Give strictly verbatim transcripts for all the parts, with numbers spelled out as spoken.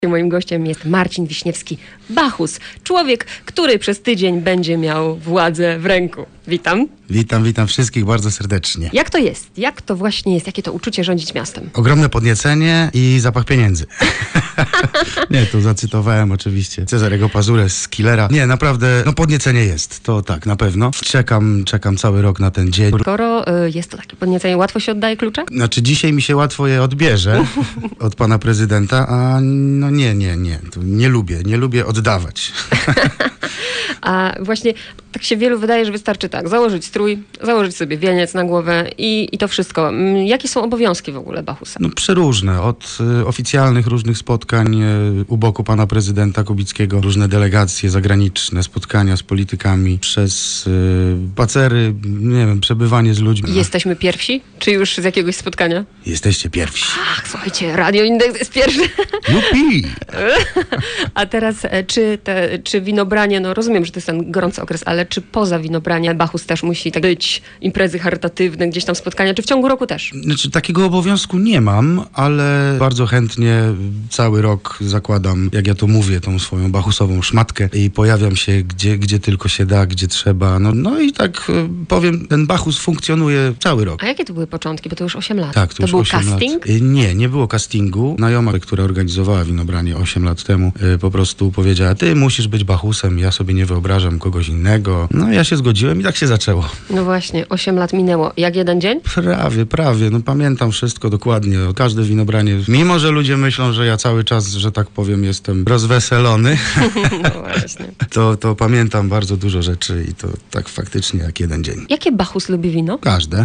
Moim gościem jest Marcin Wiśniewski, Bachus. Człowiek, który przez tydzień będzie miał władzę w ręku. Witam. Witam, witam wszystkich bardzo serdecznie. Jak to jest? Jak to właśnie jest? Jakie to uczucie rządzić miastem? Ogromne podniecenie i zapach pieniędzy. Nie, tu zacytowałem oczywiście Cezarego Pazurę z Killera. Nie, naprawdę, no podniecenie jest, to tak, na pewno. Czekam, czekam cały rok na ten dzień. Skoro y, jest to takie podniecenie, łatwo się oddaje klucze? Znaczy dzisiaj mi się łatwo je odbierze od pana prezydenta, a no nie, nie, nie, to nie lubię, nie lubię oddawać. A właśnie tak się wielu wydaje, że wystarczy tak, założyć strój, założyć sobie wieniec na głowę i, i to wszystko. Mm, Jakie są obowiązki w ogóle Bachusa? No przeróżne, od y, oficjalnych różnych spotkań y, u boku pana prezydenta Kubickiego, różne delegacje zagraniczne, spotkania z politykami, przez y, spacery, nie wiem, przebywanie z ludźmi. Jesteśmy pierwsi? Czy już z jakiegoś spotkania? Jesteście pierwsi. Ach, słuchajcie, Radio Indeks jest pierwszy. Jupi! A teraz, e, czy, te, czy winobranie, no rozumiem, że to jest ten gorący okres, ale czy poza winobraniem Bachus też musi tak być, imprezy charytatywne, gdzieś tam spotkania, czy w ciągu roku też? Znaczy, takiego obowiązku nie mam, ale bardzo chętnie cały rok zakładam, jak ja to mówię, tą swoją bachusową szmatkę i pojawiam się gdzie, gdzie tylko się da, gdzie trzeba. No, no i tak y, powiem, ten Bachus funkcjonuje cały rok. A jakie to były początki? Bo to już osiem lat. Tak, to, to już był osiem casting? Lat. Y, Nie, nie było castingu. Znajoma, która organizowała winobranie osiem lat temu, y, po prostu powiedziała, ty musisz być Bachusem, ja sobie nie wyobrażam kogoś innego. No ja się zgodziłem i tak się zaczęło. No właśnie, osiem lat minęło. Jak jeden dzień? Prawie, prawie. No pamiętam wszystko dokładnie. Każde winobranie. Mimo, że ludzie myślą, że ja cały czas, że tak powiem, jestem rozweselony, No właśnie. to, to pamiętam bardzo dużo rzeczy i to tak faktycznie jak jeden dzień. Jakie Bachus lubi wino? Każde.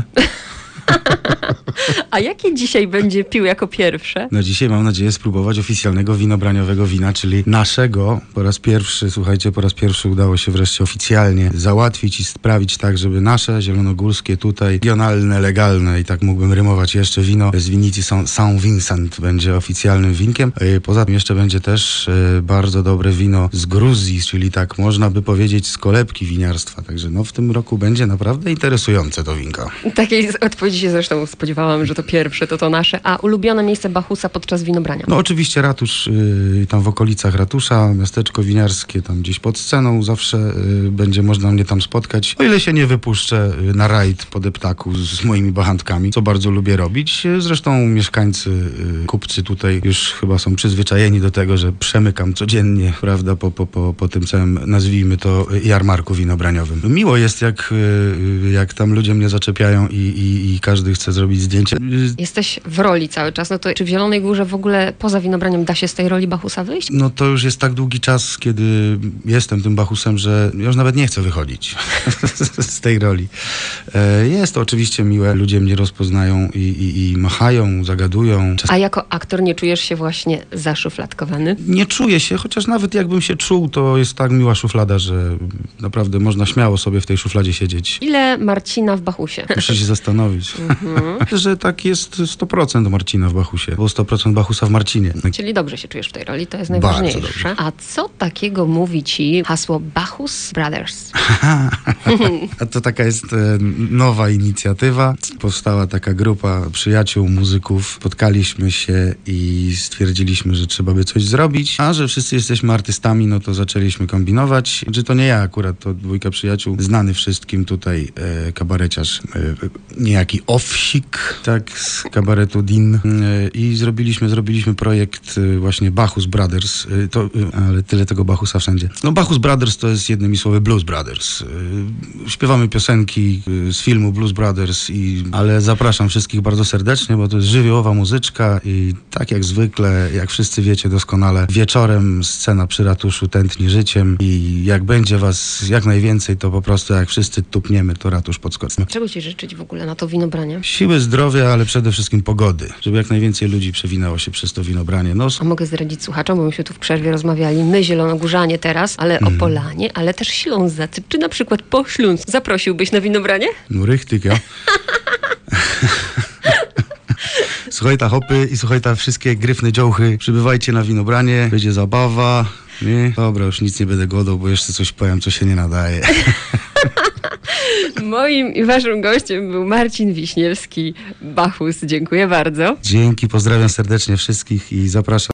A jakie dzisiaj będzie pił jako pierwsze? No dzisiaj mam nadzieję spróbować oficjalnego winobraniowego wina, czyli naszego. Po raz pierwszy, słuchajcie, po raz pierwszy udało się wreszcie oficjalnie załatwić i sprawić tak, żeby nasze zielonogórskie tutaj, regionalne, legalne i tak mógłbym rymować jeszcze wino z winnicy Saint Vincent będzie oficjalnym winkiem. Poza tym jeszcze będzie też bardzo dobre wino z Gruzji, czyli tak można by powiedzieć z kolebki winiarstwa. Także no w tym roku będzie naprawdę interesujące to winko. Takiej odpowiedzi się zresztą spodziewałam, że to pierwsze, to to nasze. A ulubione miejsce Bachusa podczas winobrania? No oczywiście ratusz, yy, tam w okolicach ratusza, miasteczko winiarskie, tam gdzieś pod sceną zawsze yy, będzie można mnie tam spotkać. O ile się nie wypuszczę yy, na rajd po deptaku z moimi bachantkami, co bardzo lubię robić. Yy, zresztą mieszkańcy, yy, kupcy tutaj już chyba są przyzwyczajeni do tego, że przemykam codziennie, prawda, po, po, po, po tym całym, nazwijmy to, jarmarku winobraniowym. Miło jest, jak, yy, jak tam ludzie mnie zaczepiają i, i, i każdy chce zrobić zdjęcie. Jesteś w roli cały czas, no to czy w Zielonej Górze w ogóle poza winobraniem da się z tej roli Bachusa wyjść? No to już jest tak długi czas, kiedy jestem tym Bachusem, że już nawet nie chcę wychodzić z tej roli. Jest to oczywiście miłe, ludzie mnie rozpoznają i, i, i machają, zagadują. Czas... A jako aktor nie czujesz się właśnie zaszufladkowany? Nie czuję się, chociaż nawet jakbym się czuł, to jest tak miła szuflada, że naprawdę można śmiało sobie w tej szufladzie siedzieć. Ile Marcina w Bachusie? Muszę się zastanowić. Mhm. Że tak jest sto procent Marcina w Bachusie, bo sto procent Bachusa w Marcinie. Czyli dobrze się czujesz w tej roli, to jest Bardzo najważniejsze. dobrze. A co takiego mówi ci hasło Bachus Brothers? A to taka jest e, nowa inicjatywa. Powstała taka grupa przyjaciół, muzyków. Spotkaliśmy się i stwierdziliśmy, że trzeba by coś zrobić. A że wszyscy jesteśmy artystami, no to zaczęliśmy kombinować. Czy to nie ja akurat, to dwójka przyjaciół, znany wszystkim tutaj e, kabareciarz, e, niejaki Owsik, tak, z kabaretu Din. E, I zrobiliśmy, zrobiliśmy projekt e, właśnie Bachus Brothers. E, to, e, ale tyle tego Bachusa wszędzie. No Bachus Brothers to jest jednymi słowy Blues Brothers. E, śpiewamy piosenki e, z filmu Blues Brothers, i, ale zapraszam wszystkich bardzo serdecznie, bo to jest żywiołowa muzyczka i tak jak zwykle, jak wszyscy wiecie doskonale, wieczorem scena przy ratuszu tętni życiem i jak będzie was jak najwięcej, to po prostu jak wszyscy tupniemy, to ratusz podskoczy. Czego ci życzyć w ogóle na to winobranie? Siły, zdrowia, ale przede wszystkim pogody, żeby jak najwięcej ludzi przewinęło się przez to winobranie. No, A mogę zdradzić słuchaczom, bo myśmy tu w przerwie rozmawiali, my zielonogórzanie teraz, ale Mhm. o Polanie, ale też Ślązacy, czy na przykład po Śląsku. Zaprosiłbyś na winobranie? no richtig, ja. Słuchaj ta hopy i słuchaj ta wszystkie gryfne dziołchy. Przybywajcie na winobranie, będzie zabawa. Nie? Dobra, już nic nie będę godał, bo jeszcze coś powiem, co się nie nadaje. Moim i waszym gościem był Marcin Wiśniewski, Bachus. Dziękuję bardzo. Dzięki, pozdrawiam serdecznie wszystkich i zapraszam.